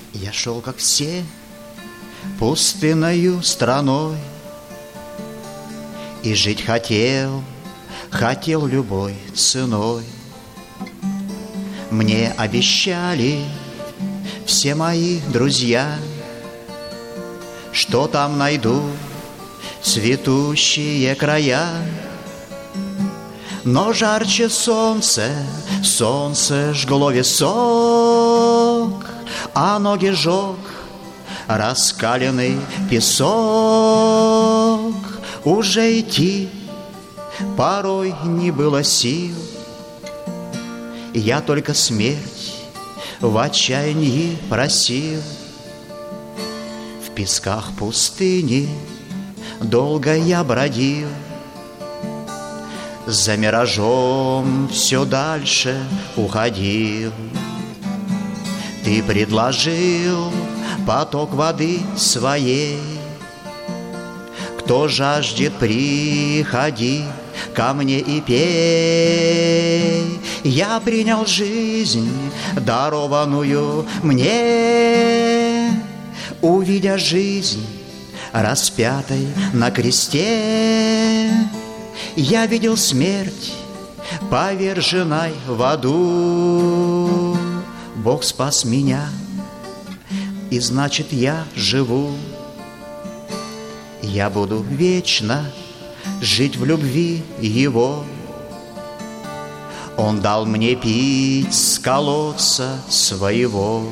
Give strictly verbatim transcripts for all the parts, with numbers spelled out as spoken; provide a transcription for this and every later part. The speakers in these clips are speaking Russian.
Я шел, как все, пустынною страной, и жить хотел, хотел любой ценой. Мне обещали все мои друзья, что там найду цветущие края. Но жарче солнце, солнце жгло висок, а ноги жег раскаленный песок. Уже идти порой не было сил, я только смерть в отчаянии просил. В песках пустыни долго я бродил, за миражом все дальше уходил. Ты предложил поток воды своей, кто жаждет, приходи ко мне и пей. Я принял жизнь, дарованную мне, увидя жизнь распятой на кресте. Я видел смерть, поверженной в аду. Бог спас меня, и значит я живу. Я буду вечно жить в любви Его. Он дал мне пить с колодца своего.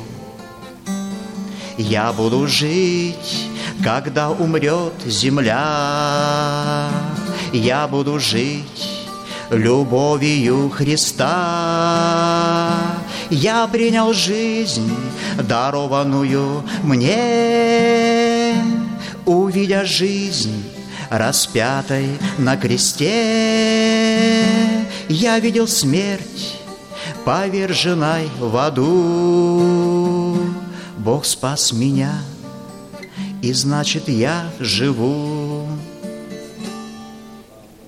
Я буду жить, когда умрет земля. Я буду жить любовью Христа. Я принял жизнь, дарованную мне, увидя жизнь распятой на кресте. Я видел смерть, поверженной в аду. Бог спас меня, и значит я живу.